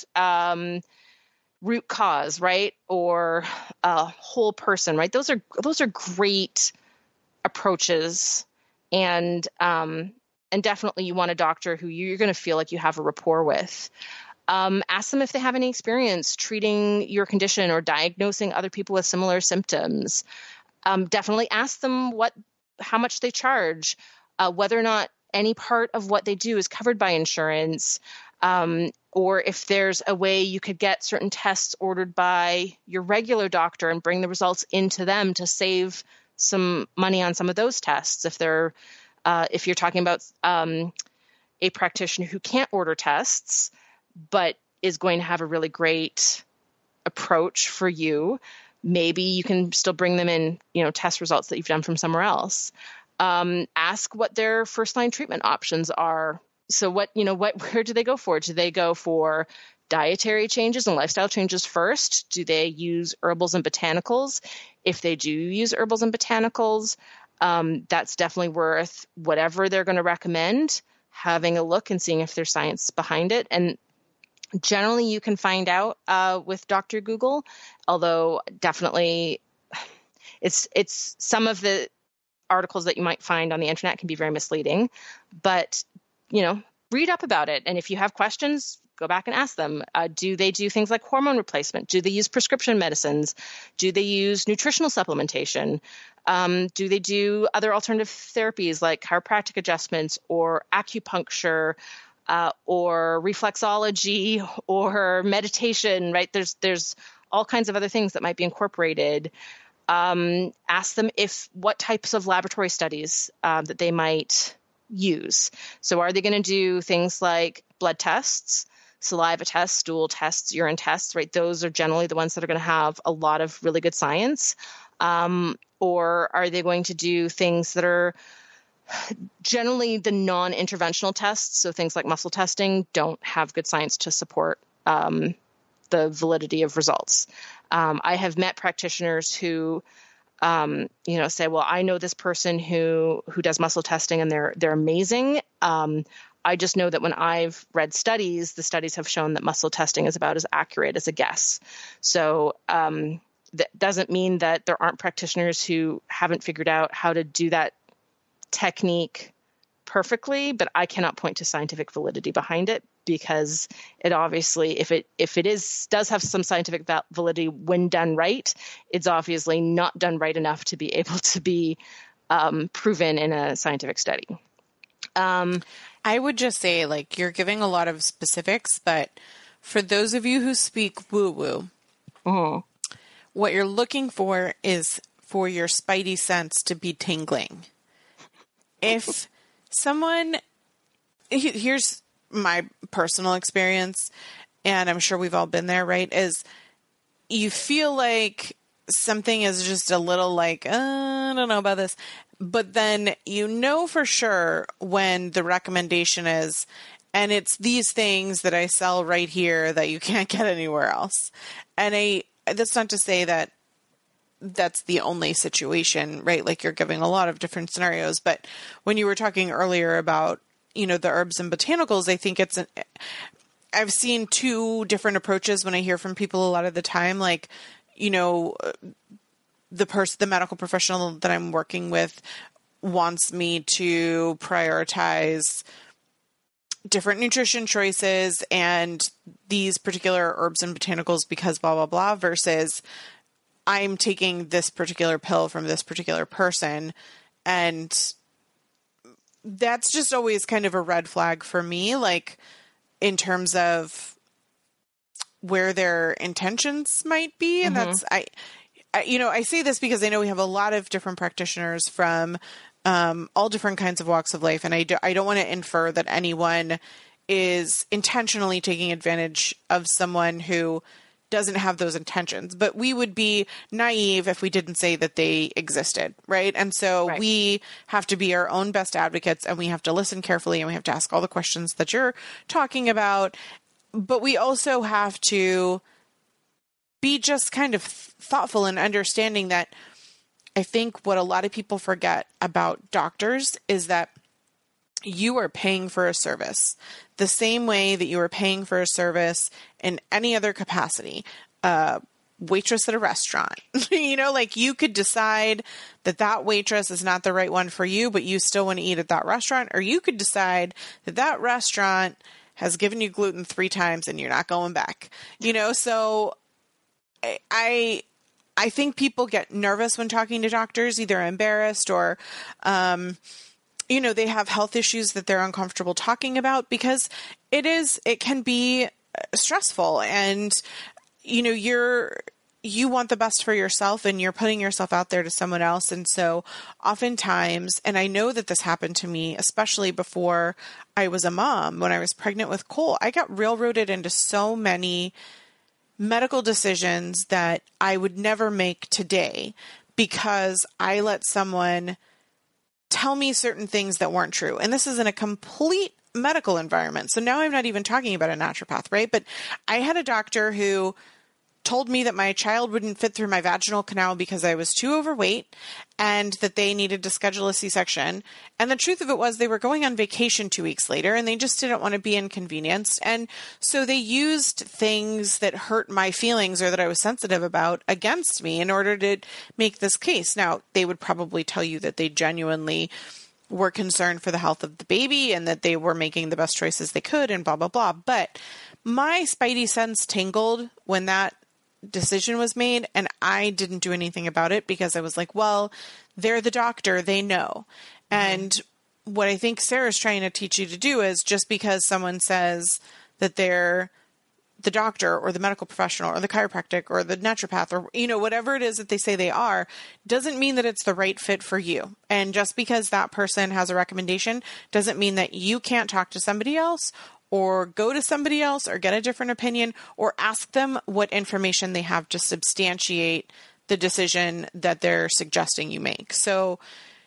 Speaker 2: root cause, right? Or whole person, right? Those are great approaches. And definitely you want a doctor who you're going to feel like you have a rapport with. Ask them if they have any experience treating your condition or diagnosing other people with similar symptoms. Definitely ask them how much they charge, whether or not any part of what they do is covered by insurance, or if there's a way you could get certain tests ordered by your regular doctor and bring the results into them to save some money on some of those tests. If you're talking about a practitioner who can't order tests, but is going to have a really great approach for you, maybe you can still bring them in, test results that you've done from somewhere else. Ask what their first-line treatment options are. So where do they go for? Do they go for dietary changes and lifestyle changes first? Do they use herbals and botanicals? If they do use herbals and botanicals, that's definitely worth whatever they're going to recommend, having a look and seeing if there's science behind it. And generally you can find out with Dr. Google, although definitely it's some of the articles that you might find on the internet can be very misleading, but read up about it. And if you have questions, go back and ask them. Do they do things like hormone replacement? Do they use prescription medicines? Do they use nutritional supplementation? Do they do other alternative therapies like chiropractic adjustments or acupuncture, or reflexology or meditation, right? There's all kinds of other things that might be incorporated. Ask them what types of laboratory studies that they might use. So are they going to do things like blood tests, saliva tests, stool tests, urine tests, right? Those are generally the ones that are going to have a lot of really good science. Or are they going to do things that are generally the non-interventional tests? So things like muscle testing don't have good science to support the validity of results. I have met practitioners who say, well, I know this person who does muscle testing and they're amazing. I just know that when I've read studies, the studies have shown that muscle testing is about as accurate as a guess. So that doesn't mean that there aren't practitioners who haven't figured out how to do that technique perfectly, but I cannot point to scientific validity behind it, because it obviously, if it does have some scientific validity when done right, it's obviously not done right enough to be able to be proven in a scientific study.
Speaker 1: I would just say, like, you're giving a lot of specifics, but for those of you who speak woo-woo, what you're looking for is for your spidey sense to be tingling. If someone, here's my personal experience, and I'm sure we've all been there, right? Is you feel like something is just a little like, I don't know about this. But then for sure when the recommendation is, and it's these things that I sell right here that you can't get anywhere else. And that's not to say that that's the only situation, right? Like, you're giving a lot of different scenarios. But when you were talking earlier about, the herbs and botanicals, I think I've seen two different approaches when I hear from people a lot of the time. Like, the medical professional that I'm working with wants me to prioritize different nutrition choices and these particular herbs and botanicals because blah, blah, blah, versus I'm taking this particular pill from this particular person. And that's just always kind of a red flag for me, like, in terms of where their intentions might be. And that's, I say this because I know we have a lot of different practitioners from all different kinds of walks of life. And I don't want to infer that anyone is intentionally taking advantage of someone who doesn't have those intentions, but we would be naive if we didn't say that they existed, right? And so we have to be our own best advocates, and we have to listen carefully, and we have to ask all the questions that you're talking about. But we also have to be just kind of thoughtful and understanding that I think what a lot of people forget about doctors is that you are paying for a service the same way that you are paying for a service in any other capacity. Waitress at a restaurant, like you could decide that waitress is not the right one for you, but you still want to eat at that restaurant. Or you could decide that restaurant has given you gluten 3 times and you're not going back, so I think people get nervous when talking to doctors, either embarrassed or, they have health issues that they're uncomfortable talking about because it can be stressful, and, you want the best for yourself, and you're putting yourself out there to someone else. And so oftentimes, and I know that this happened to me, especially before I was a mom, when I was pregnant with Cole, I got railroaded into so many medical decisions that I would never make today because I let someone tell me certain things that weren't true. And this is in a complete medical environment. So now I'm not even talking about a naturopath, right? But I had a doctor who told me that my child wouldn't fit through my vaginal canal because I was too overweight and that they needed to schedule a C-section. And the truth of it was they were going on vacation 2 weeks later and they just didn't want to be inconvenienced. And so they used things that hurt my feelings or that I was sensitive about against me in order to make this case. Now, they would probably tell you that they genuinely were concerned for the health of the baby and that they were making the best choices they could and blah, blah, blah. But my spidey sense tingled when that decision was made, and I didn't do anything about it because I was like, well, they're the doctor, they know. And what I think Sarah's trying to teach you to do is just because someone says that they're the doctor or the medical professional or the chiropractic or the naturopath or, whatever it is that they say they are, doesn't mean that it's the right fit for you. And just because that person has a recommendation doesn't mean that you can't talk to somebody else or go to somebody else or get a different opinion or ask them what information they have to substantiate the decision that they're suggesting you make. So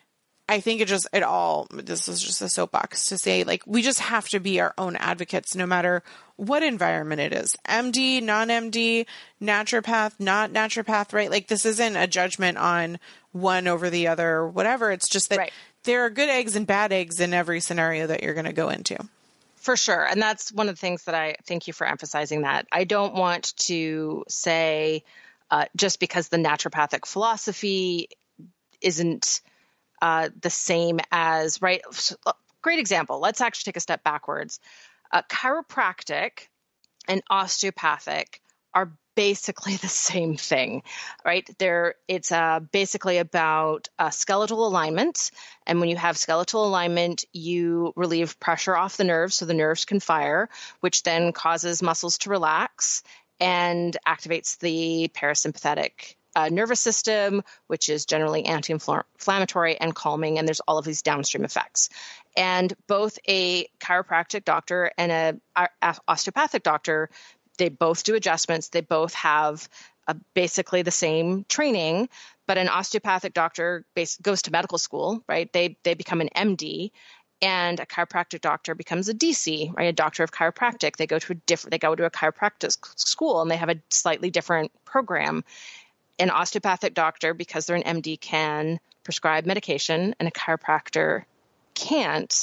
Speaker 1: I think this is just a soapbox to say, like, we just have to be our own advocates no matter what environment it is. MD, non-MD, naturopath, not naturopath, right? Like, this isn't a judgment on one over the other or whatever. It's just that there are good eggs and bad eggs in every scenario that you're going to go into.
Speaker 2: For sure. And that's one of the things that I thank you for emphasizing that. I don't want to say just because the naturopathic philosophy isn't the same as, right? Great example. Let's actually take a step backwards. Chiropractic and osteopathic are basically the same thing, right? It's basically about skeletal alignment. And when you have skeletal alignment, you relieve pressure off the nerves so the nerves can fire, which then causes muscles to relax and activates the parasympathetic nervous system, which is generally anti-inflammatory and calming. And there's all of these downstream effects. And both a chiropractic doctor and an osteopathic doctor, they both do adjustments. They both have basically the same training, but an osteopathic doctor goes to medical school, right? They become an MD, and a chiropractic doctor becomes a DC, right? A doctor of chiropractic. They go to a chiropractic school, and they have a slightly different program. An osteopathic doctor, because they're an MD, can prescribe medication, and a chiropractor can't.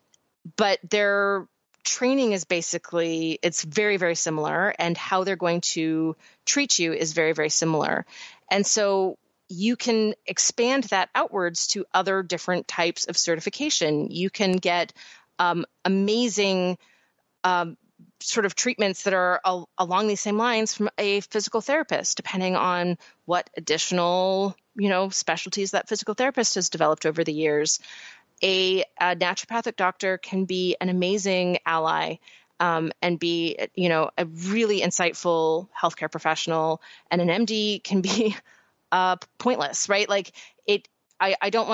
Speaker 2: But their training is basically, it's very, very similar, and how they're going to treat you is very, very similar. And so you can expand that outwards to other different types of certification. You can get amazing sort of treatments that are along these same lines from a physical therapist, depending on what additional, specialties that physical therapist has developed over the years. A naturopathic doctor can be an amazing ally and be, a really insightful healthcare professional, and an MD can be pointless, right? Like I don't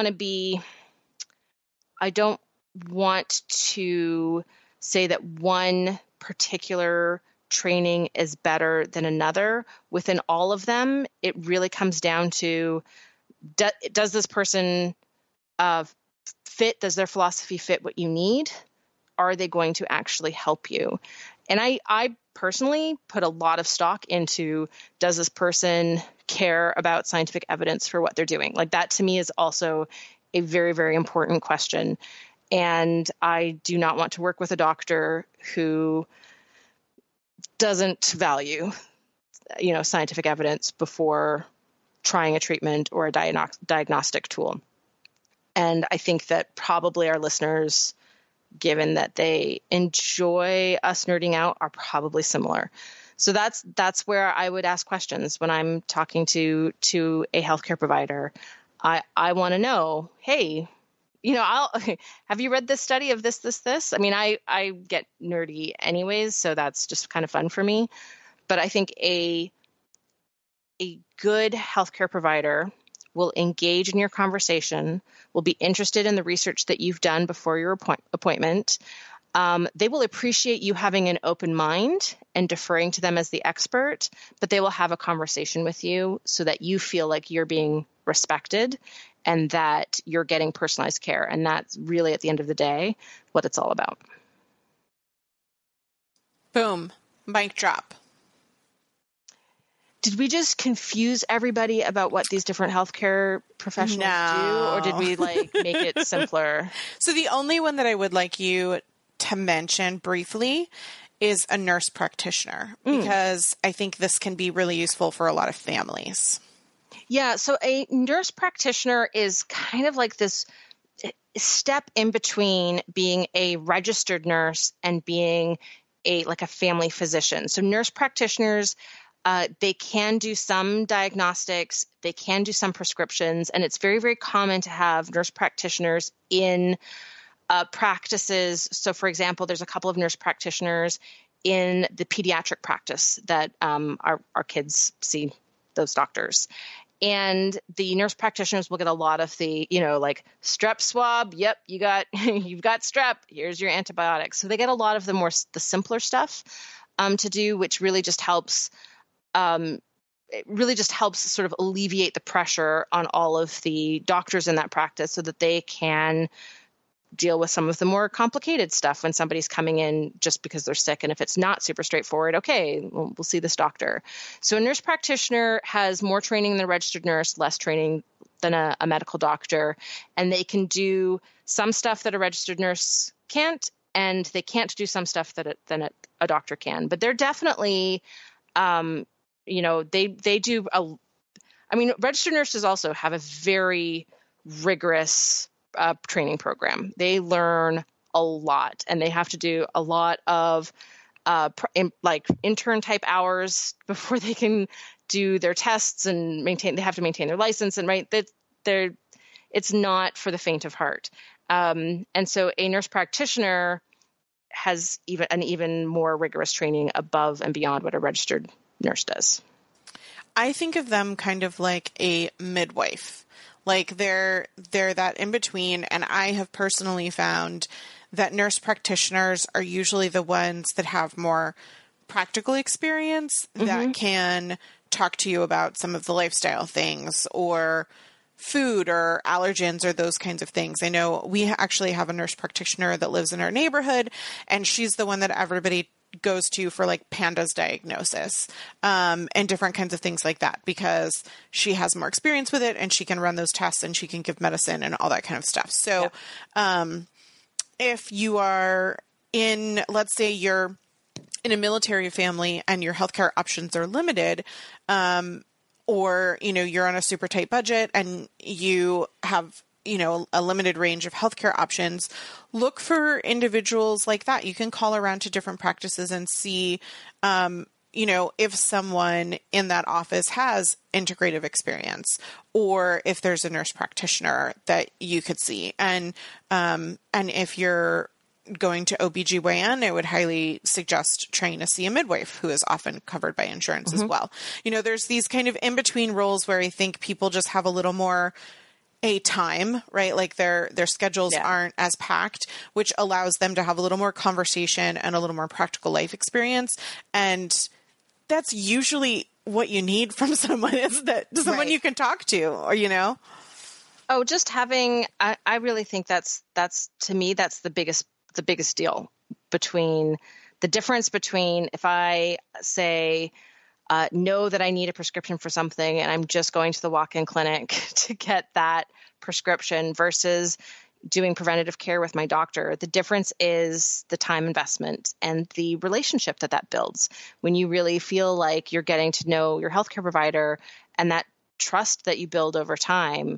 Speaker 2: want to say that one particular training is better than another. Within all of them, it really comes down to, does this person fit? Does their philosophy fit what you need? Are they going to actually help you? And I personally put a lot of stock into, does this person care about scientific evidence for what they're doing? Like, that to me is also a very, very important question. And I do not want to work with a doctor who doesn't value, scientific evidence before trying a treatment or a diagnostic tool. And I think that probably our listeners, given that they enjoy us nerding out, are probably similar. So that's where I would ask questions when I'm talking to a healthcare provider. I want to know, hey, have you read this study of this? I mean, I get nerdy anyways, so that's just kind of fun for me. But I think a good healthcare provider will engage in your conversation, will be interested in the research that you've done before your appointment. They will appreciate you having an open mind and deferring to them as the expert, but they will have a conversation with you so that you feel like you're being respected and that you're getting personalized care. And that's really, at the end of the day, what it's all about.
Speaker 1: Boom. Mic drop.
Speaker 2: Did we just confuse everybody about what these different healthcare professionals do? Or did we make it simpler?
Speaker 1: So the only one that I would like you to mention briefly is a nurse practitioner, because I think this can be really useful for a lot of families. Yeah.
Speaker 2: So a nurse practitioner is kind of like this step in between being a registered nurse and being a family physician. So nurse practitioners, they can do some diagnostics, they can do some prescriptions, and it's very, very common to have nurse practitioners in practices. So, for example, there's a couple of nurse practitioners in the pediatric practice that our kids see those doctors. And the nurse practitioners will get a lot of the, strep swab. Yep, you've got strep. Here's your antibiotics. So they get a lot of the simpler stuff to do, which really just helps. It really just helps sort of alleviate the pressure on all of the doctors in that practice so that they can deal with some of the more complicated stuff when somebody's coming in just because they're sick. And if it's not super straightforward, okay, we'll see this doctor. So a nurse practitioner has more training than a registered nurse, less training than a medical doctor. And they can do some stuff that a registered nurse can't, and they can't do some stuff that a doctor can. But they're definitely, they do registered nurses also have a very rigorous training program. They learn a lot, and they have to do a lot of intern type hours before they can do their tests and they have to maintain their license, and it's not for the faint of heart. And so a nurse practitioner has even more rigorous training above and beyond what a registered nurse does.
Speaker 1: I think of them kind of like a midwife. Like they're that in between, and I have personally found that nurse practitioners are usually the ones that have more practical experience that can talk to you about some of the lifestyle things or food or allergens or those kinds of things. I know we actually have a nurse practitioner that lives in our neighborhood, and she's the one that everybody goes to for PANDAS diagnosis, and different kinds of things like that, because she has more experience with it and she can run those tests and she can give medicine and all that kind of stuff. So, if you are let's say you're in a military family and your healthcare options are limited, or, you're on a super tight budget and you have a limited range of healthcare options, look for individuals like that. You can call around to different practices and see, if someone in that office has integrative experience, or if there's a nurse practitioner that you could see. And if you're going to OBGYN, I would highly suggest trying to see a midwife who is often covered by insurance as well. There's these kind of in-between roles where I think people just have a little more a time, right? Like their schedules aren't as packed, which allows them to have a little more conversation and a little more practical life experience. And that's usually what you need from someone, is that someone you can talk to, or,
Speaker 2: Oh, just having, I really think that's to me, that's the biggest deal between the difference between if I say, know that I need a prescription for something and I'm just going to the walk-in clinic to get that prescription versus doing preventative care with my doctor. The difference is the time investment and the relationship that builds when you really feel like you're getting to know your healthcare provider, and that trust that you build over time.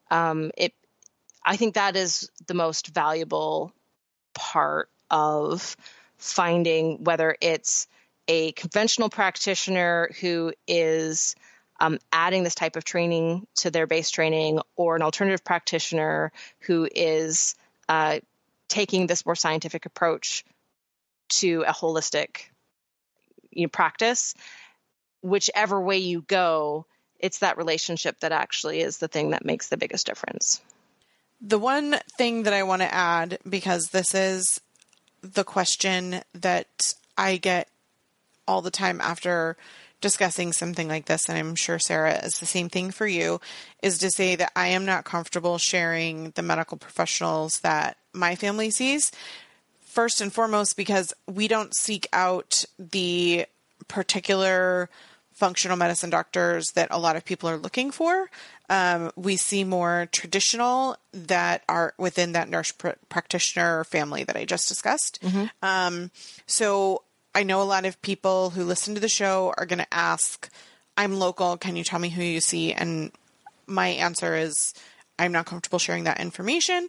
Speaker 2: I think that is the most valuable part of finding, whether it's a conventional practitioner who is adding this type of training to their base training, or an alternative practitioner who is taking this more scientific approach to a holistic practice. Whichever way you go, it's that relationship that actually is the thing that makes the biggest difference.
Speaker 1: The one thing that I want to add, because this is the question that I get all the time after discussing something like this, and I'm sure, Sarah, is the same thing for you, is to say that I am not comfortable sharing the medical professionals that my family sees. First and foremost, because we don't seek out the particular functional medicine doctors that a lot of people are looking for. We see more traditional that are within that nurse practitioner family that I just discussed. Mm-hmm. So I know a lot of people who listen to the show are going to ask, I'm local, can you tell me who you see? And my answer is, I'm not comfortable sharing that information.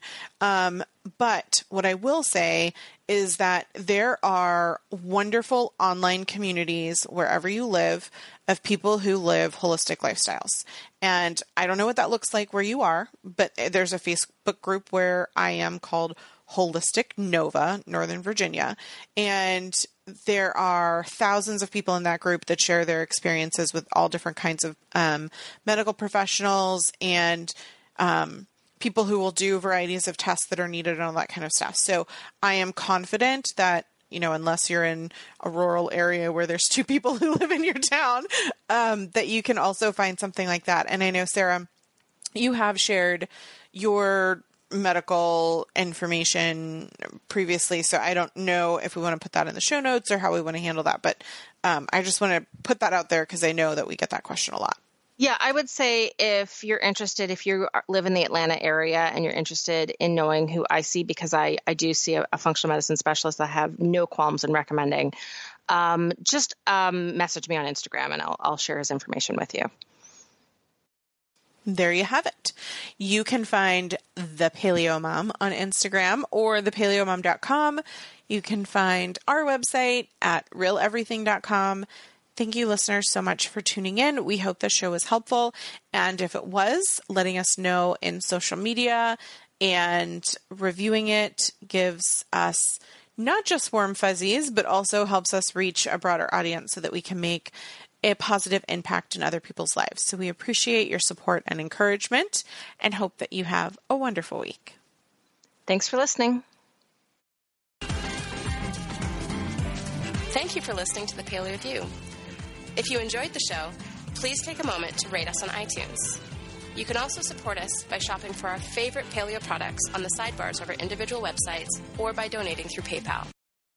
Speaker 1: But what I will say is that there are wonderful online communities wherever you live of people who live holistic lifestyles. And I don't know what that looks like where you are, but there's a Facebook group where I am called Holistic Nova, Northern Virginia. And there are thousands of people in that group that share their experiences with all different kinds of medical professionals and people who will do varieties of tests that are needed and all that kind of stuff. So I am confident that, unless you're in a rural area where there's two people who live in your town, that you can also find something like that. And I know, Sarah, you have shared your medical information previously, so I don't know if we want to put that in the show notes or how we want to handle that. But I just want to put that out there because I know that we get that question a lot.
Speaker 2: Yeah, I would say if you're interested, if you live in the Atlanta area and you're interested in knowing who I see, because I do see a functional medicine specialist that I have no qualms in recommending, just message me on Instagram and I'll share his information with you.
Speaker 1: There you have it. You can find The Paleo Mom on Instagram or thepaleomom.com. You can find our website at realeverything.com. Thank you, listeners, so much for tuning in. We hope the show was helpful. And if it was, letting us know in social media and reviewing it gives us not just warm fuzzies, but also helps us reach a broader audience so that we can make a positive impact in other people's lives. So we appreciate your support and encouragement and hope that you have a wonderful week.
Speaker 2: Thanks for listening.
Speaker 3: Thank you for listening to The Paleo View. If you enjoyed the show, please take a moment to rate us on iTunes. You can also support us by shopping for our favorite paleo products on the sidebars of our individual websites or by donating through PayPal.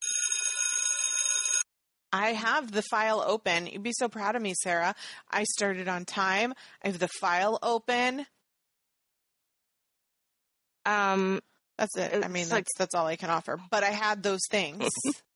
Speaker 1: I have the file open. You'd be so proud of me, Sarah. I started on time. I have the file open. That's it. I mean, that's all I can offer. But I had those things.